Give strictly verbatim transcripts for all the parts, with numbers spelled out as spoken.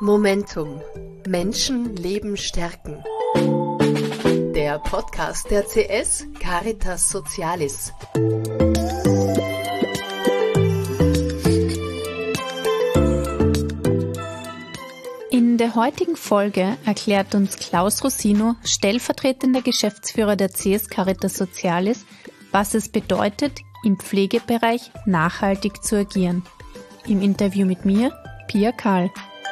Momentum. Menschen, Leben, stärken. Der Podcast der C S Caritas Socialis. In der heutigen Folge erklärt uns Klaus Rosino, stellvertretender Geschäftsführer der C S Caritas Socialis, was es bedeutet, im Pflegebereich nachhaltig zu agieren. Im Interview mit mir, Pia Karl.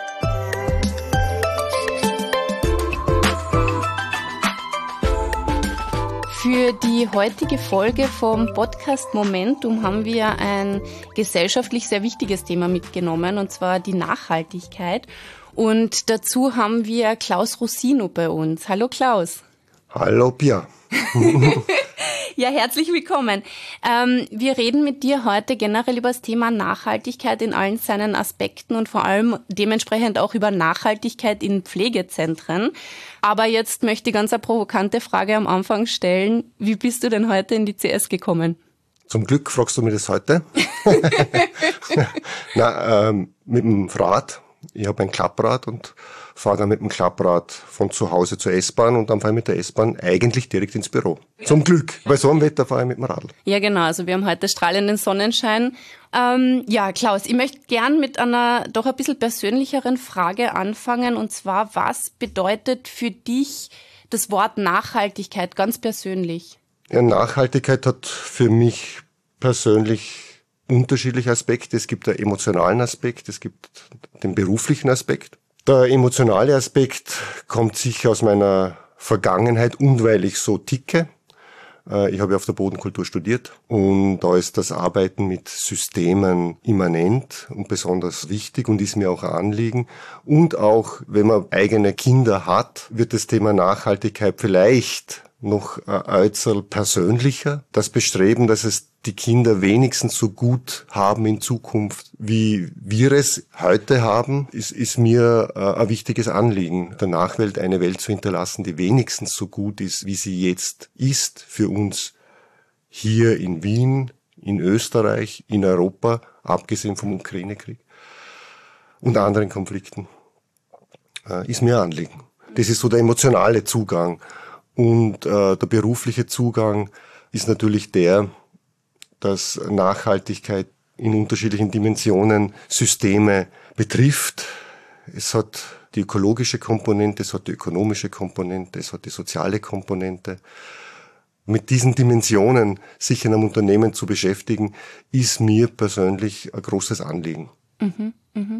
Für die heutige Folge vom Podcast Momentum haben wir ein gesellschaftlich sehr wichtiges Thema mitgenommen, und zwar die Nachhaltigkeit. Und dazu haben wir Klaus Rosino bei uns. Hallo Klaus. Hallo Pia. Ja, herzlich willkommen. Ähm, wir reden mit dir heute generell über das Thema Nachhaltigkeit in allen seinen Aspekten und vor allem dementsprechend auch über Nachhaltigkeit in Pflegezentren. Aber jetzt möchte ich ganz eine provokante Frage am Anfang stellen. Wie bist du denn heute in die C S gekommen? Zum Glück fragst du mich das heute. Na, ähm, mit dem Rad. Ich habe ein Klapprad und fahre dann mit dem Klapprad von zu Hause zur S-Bahn und dann fahre ich mit der S-Bahn eigentlich direkt ins Büro. Zum Glück. Bei so einem Wetter fahre ich mit dem Radl. Ja, genau. Also wir haben heute strahlenden Sonnenschein. Ähm, ja, Klaus, ich möchte gern mit einer doch ein bisschen persönlicheren Frage anfangen. Und zwar, was bedeutet für dich das Wort Nachhaltigkeit ganz persönlich? Ja, Nachhaltigkeit hat für mich persönlich unterschiedliche Aspekte. Es gibt einen emotionalen Aspekt, es gibt den beruflichen Aspekt. Der emotionale Aspekt kommt sicher aus meiner Vergangenheit und weil ich so ticke. Ich habe ja auf der Bodenkultur studiert und da ist das Arbeiten mit Systemen immanent und besonders wichtig und ist mir auch ein Anliegen. Und auch, wenn man eigene Kinder hat, wird das Thema Nachhaltigkeit vielleicht noch ein Äußerl persönlicher. Das Bestreben, dass es die Kinder wenigstens so gut haben in Zukunft, wie wir es heute haben, ist, ist mir äh, ein wichtiges Anliegen, der Nachwelt eine Welt zu hinterlassen, die wenigstens so gut ist, wie sie jetzt ist für uns hier in Wien, in Österreich, in Europa, abgesehen vom Ukraine-Krieg und anderen Konflikten, äh, ist mir ein Anliegen. Das ist so der emotionale Zugang. Und äh, der berufliche Zugang ist natürlich der, dass Nachhaltigkeit in unterschiedlichen Dimensionen Systeme betrifft. Es hat die ökologische Komponente, es hat die ökonomische Komponente, es hat die soziale Komponente. Mit diesen Dimensionen sich in einem Unternehmen zu beschäftigen, ist mir persönlich ein großes Anliegen. Mhm, mhm.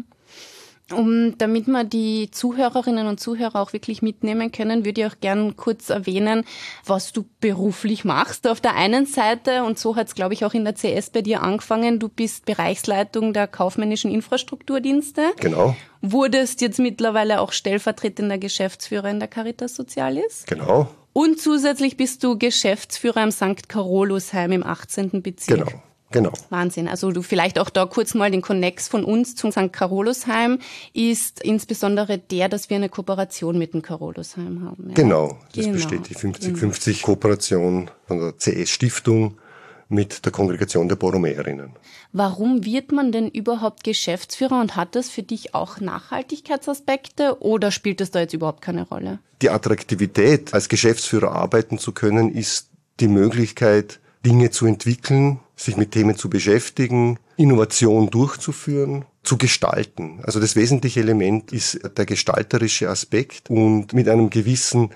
Um, damit wir die Zuhörerinnen und Zuhörer auch wirklich mitnehmen können, würde ich auch gern kurz erwähnen, was du beruflich machst. Auf der einen Seite, und so hat es, glaube ich, auch in der C S bei dir angefangen, du bist Bereichsleitung der kaufmännischen Infrastrukturdienste. Genau. Wurdest jetzt mittlerweile auch stellvertretender Geschäftsführer in der Caritas Socialis. Genau. Und zusätzlich bist du Geschäftsführer im Sankt Carolusheim im achtzehnten Bezirk. Genau. Genau. Wahnsinn. Also du vielleicht auch da kurz mal den Konnex von uns zum Sankt Carolusheim ist insbesondere der, dass wir eine Kooperation mit dem Carolusheim haben. Ja? Genau, das genau. besteht die fünfzig fünfzig Kooperation von der C S-Stiftung mit der Kongregation der Borromäerinnen. Warum wird man denn überhaupt Geschäftsführer und hat das für dich auch Nachhaltigkeitsaspekte oder spielt das da jetzt überhaupt keine Rolle? Die Attraktivität, als Geschäftsführer arbeiten zu können, ist die Möglichkeit, Dinge zu entwickeln, sich mit Themen zu beschäftigen, Innovation durchzuführen, zu gestalten. Also das wesentliche Element ist der gestalterische Aspekt und mit einem gewissen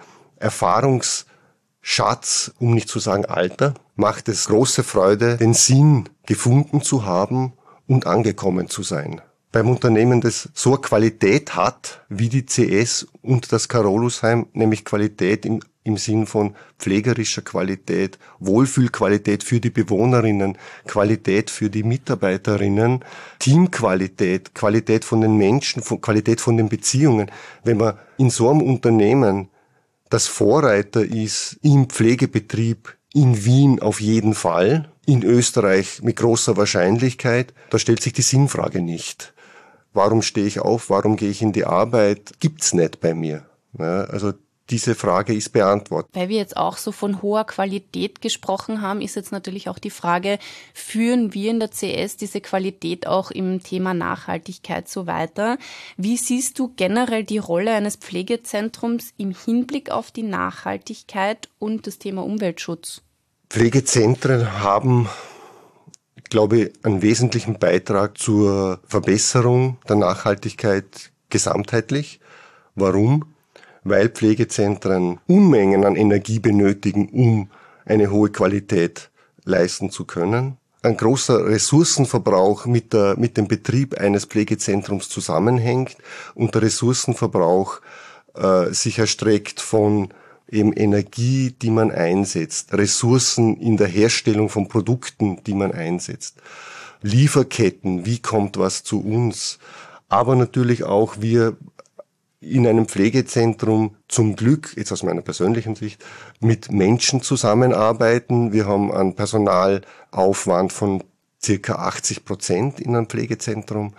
Erfahrungsschatz, um nicht zu sagen Alter, macht es große Freude, den Sinn gefunden zu haben und angekommen zu sein. Beim Unternehmen, das so eine Qualität hat wie die C S und das Carolusheim, nämlich Qualität im im Sinn von pflegerischer Qualität, Wohlfühlqualität für die Bewohnerinnen, Qualität für die Mitarbeiterinnen, Teamqualität, Qualität von den Menschen, Qualität von den Beziehungen. Wenn man in so einem Unternehmen das Vorreiter ist im Pflegebetrieb in Wien auf jeden Fall, in Österreich mit großer Wahrscheinlichkeit, da stellt sich die Sinnfrage nicht. Warum stehe ich auf? Warum gehe ich in die Arbeit? Gibt's nicht bei mir. Ja, also diese Frage ist beantwortet. Weil wir jetzt auch so von hoher Qualität gesprochen haben, ist jetzt natürlich auch die Frage, führen wir in der C S diese Qualität auch im Thema Nachhaltigkeit so weiter? Wie siehst du generell die Rolle eines Pflegezentrums im Hinblick auf die Nachhaltigkeit und das Thema Umweltschutz? Pflegezentren haben, glaube ich, einen wesentlichen Beitrag zur Verbesserung der Nachhaltigkeit gesamtheitlich. Warum? Weil Pflegezentren Unmengen an Energie benötigen, um eine hohe Qualität leisten zu können. Ein großer Ressourcenverbrauch mit, der, mit dem Betrieb eines Pflegezentrums zusammenhängt und der Ressourcenverbrauch äh, sich erstreckt von eben Energie, die man einsetzt, Ressourcen in der Herstellung von Produkten, die man einsetzt, Lieferketten, wie kommt was zu uns, aber natürlich auch wir in einem Pflegezentrum zum Glück, jetzt aus meiner persönlichen Sicht, mit Menschen zusammenarbeiten. Wir haben einen Personalaufwand von circa achtzig Prozent in einem Pflegezentrum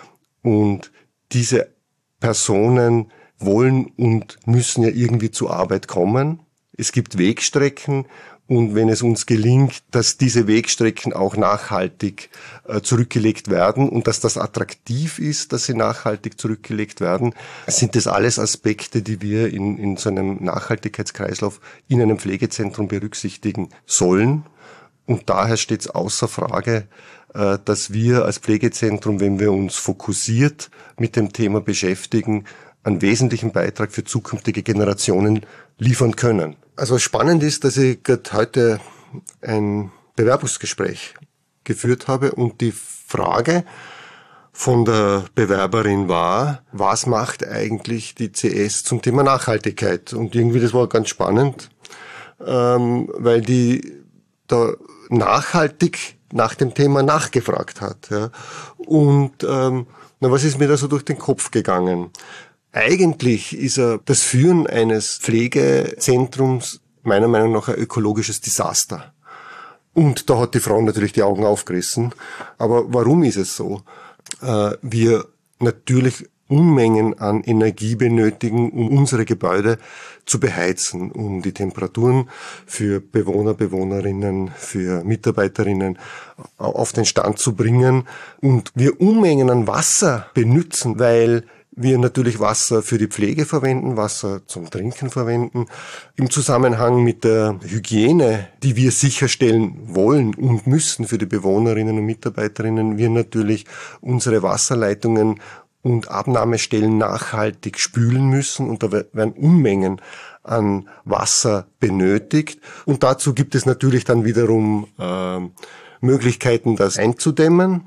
und diese Personen wollen und müssen ja irgendwie zur Arbeit kommen. Es gibt Wegstrecken und wenn es uns gelingt, dass diese Wegstrecken auch nachhaltig äh, zurückgelegt werden und dass das attraktiv ist, dass sie nachhaltig zurückgelegt werden, sind das alles Aspekte, die wir in, in so einem Nachhaltigkeitskreislauf in einem Pflegezentrum berücksichtigen sollen. Und daher steht es außer Frage, äh, dass wir als Pflegezentrum, wenn wir uns fokussiert mit dem Thema beschäftigen, einen wesentlichen Beitrag für zukünftige Generationen liefern können. Also spannend ist, dass ich gerade heute ein Bewerbungsgespräch geführt habe und die Frage von der Bewerberin war, was macht eigentlich die C S zum Thema Nachhaltigkeit? Und irgendwie, das war ganz spannend, ähm, weil die da nachhaltig nach dem Thema nachgefragt hat. Ja. Und ähm, na, was ist mir da so durch den Kopf gegangen? Eigentlich ist er das Führen eines Pflegezentrums meiner Meinung nach ein ökologisches Desaster. Und da hat die Frau natürlich die Augen aufgerissen. Aber warum ist es so? Äh, wir natürlich Unmengen an Energie benötigen, um unsere Gebäude zu beheizen, um die Temperaturen für Bewohner, Bewohnerinnen, für Mitarbeiterinnen auf den Stand zu bringen. Und wir Unmengen an Wasser benützen, weil wir natürlich Wasser für die Pflege verwenden, Wasser zum Trinken verwenden. Im Zusammenhang mit der Hygiene, die wir sicherstellen wollen und müssen für die Bewohnerinnen und Mitarbeiterinnen, wir natürlich unsere Wasserleitungen und Abnahmestellen nachhaltig spülen müssen. Und da werden Unmengen an Wasser benötigt. Und dazu gibt es natürlich dann wiederum äh, Möglichkeiten, das einzudämmen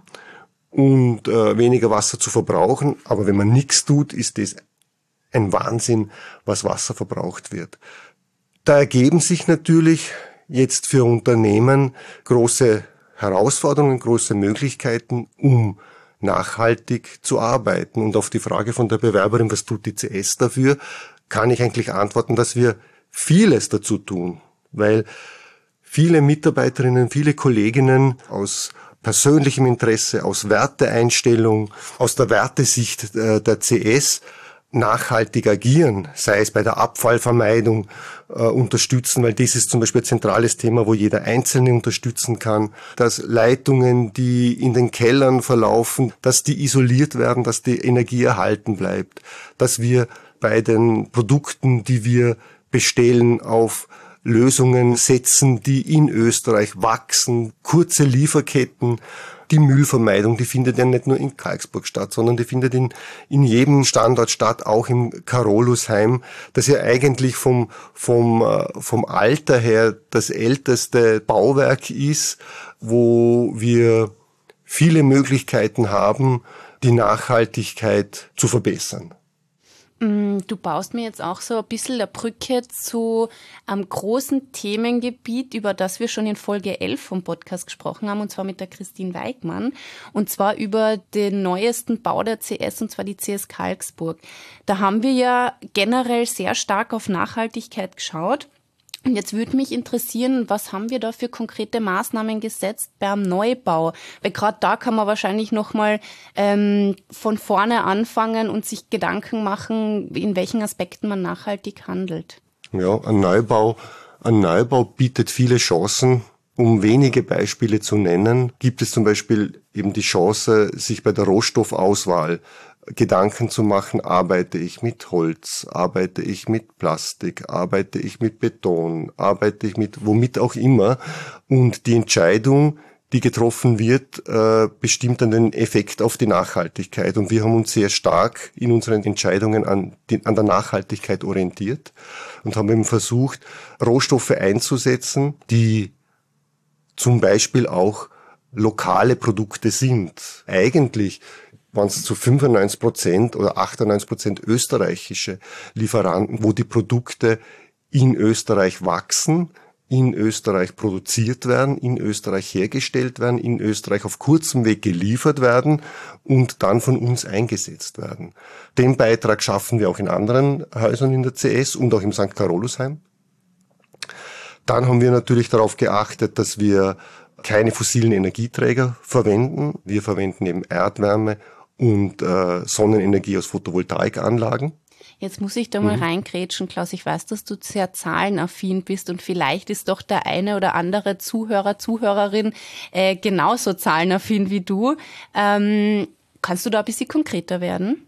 und äh, weniger Wasser zu verbrauchen. Aber wenn man nichts tut, ist das ein Wahnsinn, was Wasser verbraucht wird. Da ergeben sich natürlich jetzt für Unternehmen große Herausforderungen, große Möglichkeiten, um nachhaltig zu arbeiten. Und auf die Frage von der Bewerberin, was tut die C S dafür, kann ich eigentlich antworten, dass wir vieles dazu tun. Weil viele Mitarbeiterinnen, viele Kolleginnen aus persönlichem Interesse, aus Werteeinstellung, aus der Wertesicht der C S nachhaltig agieren, sei es bei der Abfallvermeidung äh, unterstützen, weil das ist zum Beispiel ein zentrales Thema, wo jeder Einzelne unterstützen kann, dass Leitungen, die in den Kellern verlaufen, dass die isoliert werden, dass die Energie erhalten bleibt, dass wir bei den Produkten, die wir bestellen, auf Lösungen setzen, die in Österreich wachsen, kurze Lieferketten. Die Müllvermeidung, die findet ja nicht nur in Karlsburg statt, sondern die findet in, in jedem Standort statt, auch im Carolusheim, das ja eigentlich vom, vom, vom Alter her das älteste Bauwerk ist, wo wir viele Möglichkeiten haben, die Nachhaltigkeit zu verbessern. Du baust mir jetzt auch so ein bisschen eine Brücke zu einem großen Themengebiet, über das wir schon in Folge elf vom Podcast gesprochen haben, und zwar mit der Christine Weigmann, und zwar über den neuesten Bau der C S, und zwar die C S Karlsburg. Da haben wir ja generell sehr stark auf Nachhaltigkeit geschaut. Und jetzt würde mich interessieren, was haben wir da für konkrete Maßnahmen gesetzt beim Neubau? Weil gerade da kann man wahrscheinlich nochmal ähm, von vorne anfangen und sich Gedanken machen, in welchen Aspekten man nachhaltig handelt. Ja, ein Neubau, ein Neubau bietet viele Chancen. Um wenige Beispiele zu nennen, gibt es zum Beispiel eben die Chance, sich bei der Rohstoffauswahl Gedanken zu machen, arbeite ich mit Holz, arbeite ich mit Plastik, arbeite ich mit Beton, arbeite ich mit womit auch immer. Und die Entscheidung, die getroffen wird, äh, bestimmt dann den Effekt auf die Nachhaltigkeit. Und wir haben uns sehr stark in unseren Entscheidungen an, die, an der Nachhaltigkeit orientiert und haben eben versucht, Rohstoffe einzusetzen, die zum Beispiel auch lokale Produkte sind. Eigentlich waren es zu fünfundneunzig Prozent oder achtundneunzig Prozent österreichische Lieferanten, wo die Produkte in Österreich wachsen, in Österreich produziert werden, in Österreich hergestellt werden, in Österreich auf kurzem Weg geliefert werden und dann von uns eingesetzt werden. Den Beitrag schaffen wir auch in anderen Häusern in der C S und auch im Sankt Carolusheim. Dann haben wir natürlich darauf geachtet, dass wir keine fossilen Energieträger verwenden. Wir verwenden eben Erdwärme und äh, Sonnenenergie aus Photovoltaikanlagen. Jetzt muss ich da mal mhm. reingrätschen, Klaus. Ich weiß, dass du sehr zahlenaffin bist und vielleicht ist doch der eine oder andere Zuhörer, Zuhörerin äh, genauso zahlenaffin wie du. Ähm, kannst du da ein bisschen konkreter werden?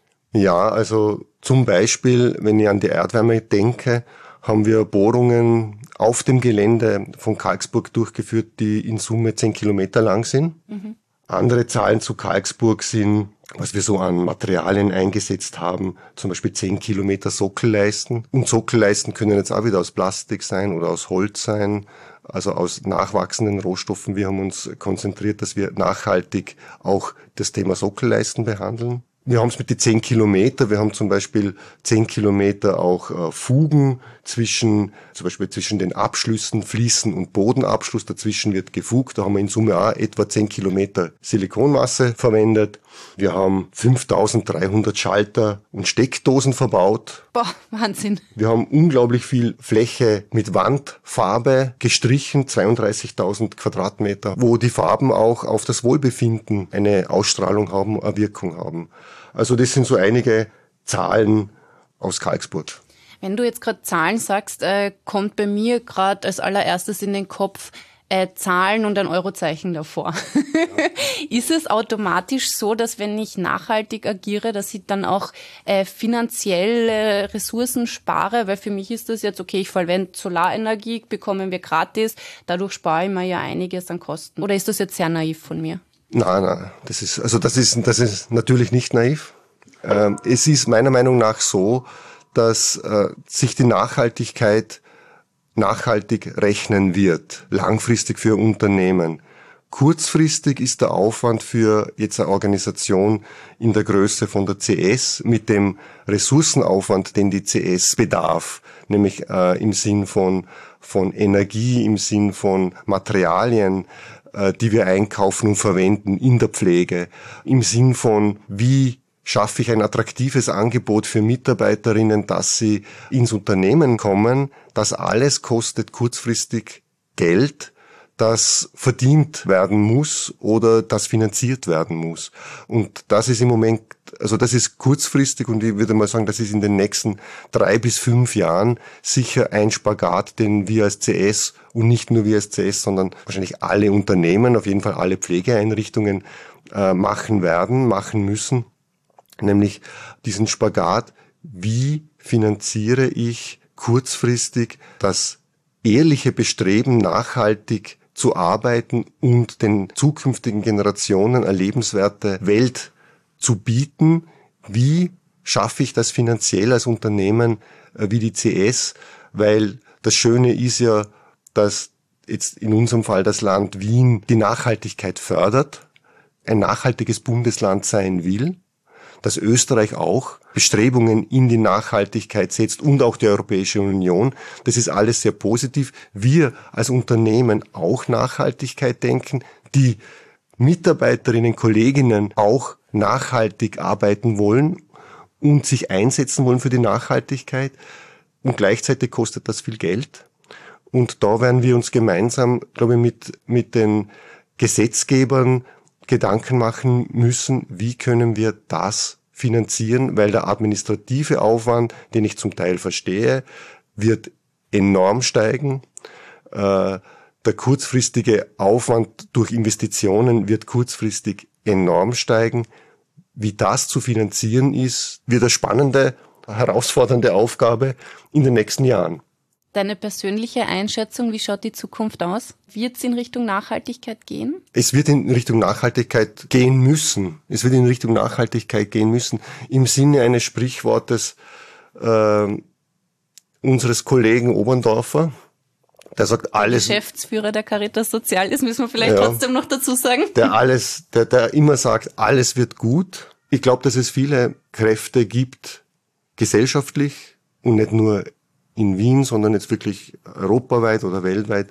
Ja, also zum Beispiel, wenn ich an die Erdwärme denke, haben wir Bohrungen auf dem Gelände von Karlsburg durchgeführt, die in Summe zehn Kilometer lang sind. Mhm. Andere Zahlen zu Karlsburg sind, was wir so an Materialien eingesetzt haben, zum Beispiel zehn Kilometer Sockelleisten. Und Sockelleisten können jetzt auch wieder aus Plastik sein oder aus Holz sein, also aus nachwachsenden Rohstoffen. Wir haben uns konzentriert, dass wir nachhaltig auch das Thema Sockelleisten behandeln. Wir haben es mit den zehn Kilometer, wir haben zum Beispiel zehn Kilometer auch äh, Fugen zwischen, zum Beispiel zwischen den Abschlüssen, Fliesen und Bodenabschluss, dazwischen wird gefugt. Da haben wir in Summe auch etwa zehn Kilometer Silikonmasse verwendet. Wir haben fünftausenddreihundert Schalter und Steckdosen verbaut. Boah, Wahnsinn. Wir haben unglaublich viel Fläche mit Wandfarbe gestrichen, zweiunddreißigtausend Quadratmeter, wo die Farben auch auf das Wohlbefinden eine Ausstrahlung haben, eine Wirkung haben. Also das sind so einige Zahlen aus Karlsburg. Wenn du jetzt gerade Zahlen sagst, äh, kommt bei mir gerade als allererstes in den Kopf äh, Zahlen und ein Eurozeichen davor. Ja. Ist es automatisch so, dass wenn ich nachhaltig agiere, dass ich dann auch äh, finanzielle Ressourcen spare? Weil für mich ist das jetzt, okay, ich verwende Solarenergie, bekommen wir gratis, dadurch spare ich mir ja einiges an Kosten. Oder ist das jetzt sehr naiv von mir? Nein, nein, das ist, also das ist, das ist natürlich nicht naiv. Ähm, es ist meiner Meinung nach so, dass äh, sich die Nachhaltigkeit nachhaltig rechnen wird, langfristig für Unternehmen. Kurzfristig ist der Aufwand für jetzt eine Organisation in der Größe von der C S mit dem Ressourcenaufwand, den die C S bedarf, nämlich äh, im Sinn von, von Energie, im Sinn von Materialien, die wir einkaufen und verwenden in der Pflege, im Sinn von, wie schaffe ich ein attraktives Angebot für Mitarbeiterinnen, dass sie ins Unternehmen kommen. Das alles kostet kurzfristig Geld, das verdient werden muss oder das finanziert werden muss. Und das ist im Moment, also das ist kurzfristig und ich würde mal sagen, das ist in den nächsten drei bis fünf Jahren sicher ein Spagat, den wir als C S und nicht nur wir als C S, sondern wahrscheinlich alle Unternehmen, auf jeden Fall alle Pflegeeinrichtungen äh, machen werden, machen müssen. Nämlich diesen Spagat, wie finanziere ich kurzfristig das ehrliche Bestreben, nachhaltig zu arbeiten und den zukünftigen Generationen eine lebenswerte Welt zu bieten. Wie schaffe ich das finanziell als Unternehmen äh, wie die C S? Weil das Schöne ist ja, dass jetzt in unserem Fall das Land Wien die Nachhaltigkeit fördert, ein nachhaltiges Bundesland sein will, dass Österreich auch Bestrebungen in die Nachhaltigkeit setzt und auch die Europäische Union. Das ist alles sehr positiv. Wir als Unternehmen auch Nachhaltigkeit denken, die Mitarbeiterinnen, Kolleginnen auch nachhaltig arbeiten wollen und sich einsetzen wollen für die Nachhaltigkeit. Und gleichzeitig kostet das viel Geld. Und da werden wir uns gemeinsam, glaube ich, mit, mit den Gesetzgebern Gedanken machen müssen, wie können wir das finanzieren, weil der administrative Aufwand, den ich zum Teil verstehe, wird enorm steigen. Äh, der kurzfristige Aufwand durch Investitionen wird kurzfristig enorm steigen. Wie das zu finanzieren ist, wird eine spannende, herausfordernde Aufgabe in den nächsten Jahren. Deine persönliche Einschätzung, wie schaut die Zukunft aus? Wird es in Richtung Nachhaltigkeit gehen? Es wird in Richtung Nachhaltigkeit gehen müssen. Es wird in Richtung Nachhaltigkeit gehen müssen. Im Sinne eines Sprichwortes äh, unseres Kollegen Oberndorfer, der sagt alles. Geschäftsführer der Caritas Socialis, müssen wir vielleicht ja, trotzdem noch dazu sagen. Der alles, der, der immer sagt, alles wird gut. Ich glaube, dass es viele Kräfte gibt, gesellschaftlich und nicht nur in Wien, sondern jetzt wirklich europaweit oder weltweit,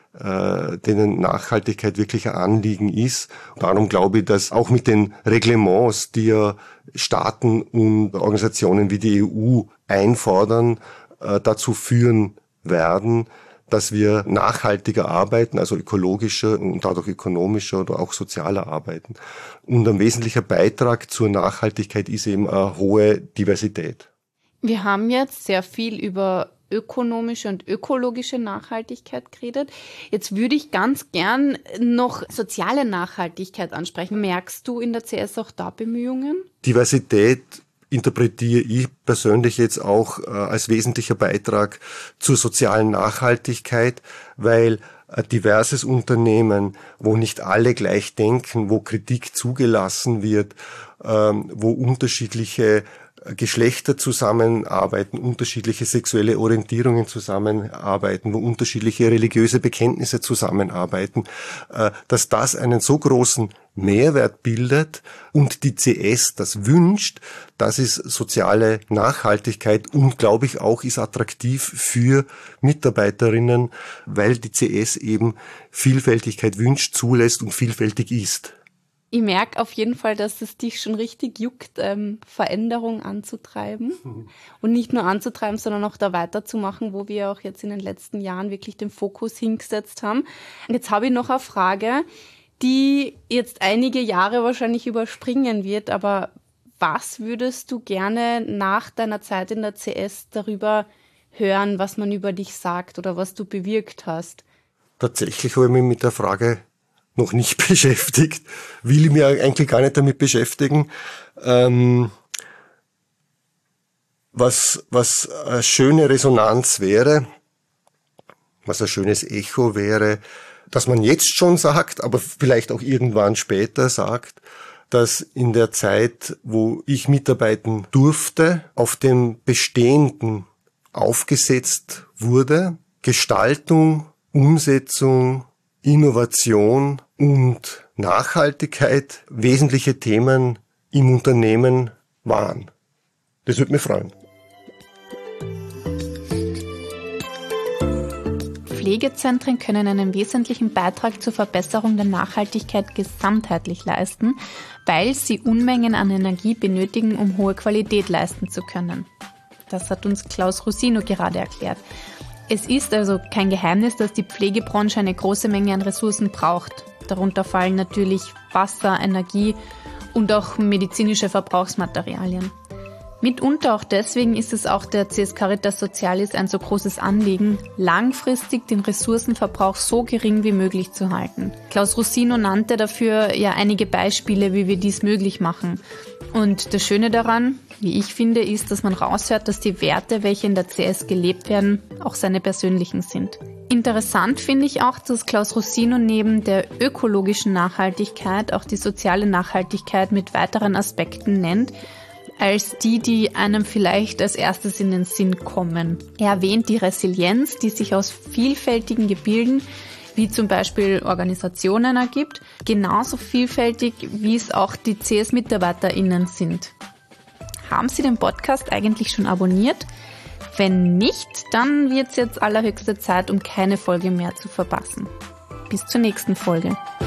äh, denen Nachhaltigkeit wirklich ein Anliegen ist. Darum glaube ich, dass auch mit den Reglements, die ja Staaten und Organisationen wie die E U einfordern, äh, dazu führen werden, dass wir nachhaltiger arbeiten, also ökologischer und dadurch ökonomischer oder auch sozialer arbeiten. Und ein wesentlicher Beitrag zur Nachhaltigkeit ist eben eine hohe Diversität. Wir haben jetzt sehr viel über ökonomische und ökologische Nachhaltigkeit geredet. Jetzt würde ich ganz gern noch soziale Nachhaltigkeit ansprechen. Merkst du in der C S auch da Bemühungen? Diversität interpretiere ich persönlich jetzt auch äh, als wesentlicher Beitrag zur sozialen Nachhaltigkeit, weil ein diverses Unternehmen, wo nicht alle gleich denken, wo Kritik zugelassen wird, ähm, wo unterschiedliche Geschlechter zusammenarbeiten, unterschiedliche sexuelle Orientierungen zusammenarbeiten, wo unterschiedliche religiöse Bekenntnisse zusammenarbeiten, dass das einen so großen Mehrwert bildet und die C S das wünscht, das ist soziale Nachhaltigkeit und, glaube ich, auch ist attraktiv für Mitarbeiterinnen, weil die C S eben Vielfältigkeit wünscht, zulässt und vielfältig ist. Ich merke auf jeden Fall, dass es dich schon richtig juckt, ähm, Veränderung anzutreiben. Mhm. Und nicht nur anzutreiben, sondern auch da weiterzumachen, wo wir auch jetzt in den letzten Jahren wirklich den Fokus hingesetzt haben. Und jetzt habe ich noch eine Frage, die jetzt einige Jahre wahrscheinlich überspringen wird, aber was würdest du gerne nach deiner Zeit in der C S darüber hören, was man über dich sagt oder was du bewirkt hast? Tatsächlich habe ich mich mit der Frage noch nicht beschäftigt, will ich mich eigentlich gar nicht damit beschäftigen. Ähm, was, was eine schöne Resonanz wäre, was ein schönes Echo wäre, dass man jetzt schon sagt, aber vielleicht auch irgendwann später sagt, dass in der Zeit, wo ich mitarbeiten durfte, auf dem Bestehenden aufgesetzt wurde, Gestaltung, Umsetzung, Innovation und Nachhaltigkeit wesentliche Themen im Unternehmen waren. Das würde mich freuen. Pflegezentren können einen wesentlichen Beitrag zur Verbesserung der Nachhaltigkeit gesamtheitlich leisten, weil sie Unmengen an Energie benötigen, um hohe Qualität leisten zu können. Das hat uns Klaus Rosino gerade erklärt. Es ist also kein Geheimnis, dass die Pflegebranche eine große Menge an Ressourcen braucht. Darunter fallen natürlich Wasser, Energie und auch medizinische Verbrauchsmaterialien. Mitunter auch deswegen ist es auch der C S Caritas Socialis ein so großes Anliegen, langfristig den Ressourcenverbrauch so gering wie möglich zu halten. Klaus Rosino nannte dafür ja einige Beispiele, wie wir dies möglich machen. Und das Schöne daran, wie ich finde, ist, dass man raushört, dass die Werte, welche in der C S gelebt werden, auch seine persönlichen sind. Interessant finde ich auch, dass Klaus Rosino neben der ökologischen Nachhaltigkeit auch die soziale Nachhaltigkeit mit weiteren Aspekten nennt, als die, die einem vielleicht als erstes in den Sinn kommen. Er erwähnt die Resilienz, die sich aus vielfältigen Gebilden, wie zum Beispiel Organisationen ergibt, genauso vielfältig, wie es auch die C S-MitarbeiterInnen sind. Haben Sie den Podcast eigentlich schon abonniert? Wenn nicht, dann wird es jetzt allerhöchste Zeit, um keine Folge mehr zu verpassen. Bis zur nächsten Folge.